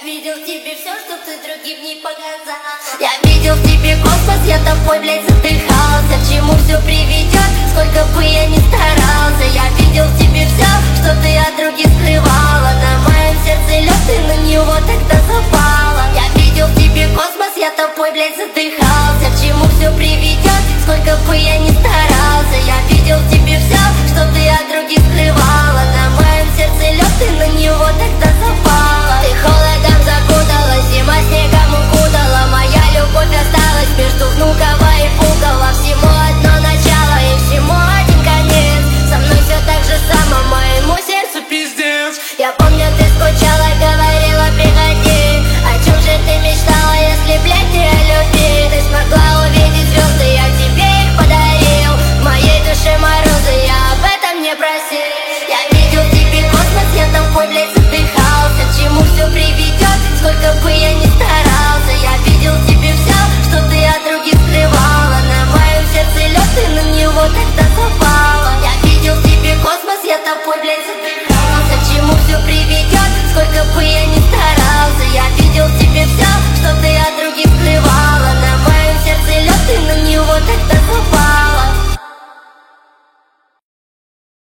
видел в тебе все, что ты другим не показала. Я видел в тебе космос, я тобой, блядь, задыхался. К чему все приведет, сколько бы я ни старался. Я видел в тебе все, что ты от других скрывала. На моем сердце лед, ты на него тогда запала. Я видел в тебе космос, я тобой, блядь, задыхался. К чему все приведет, сколько бы я ни старался. Я видел в тебе все, что ты от других скрывала.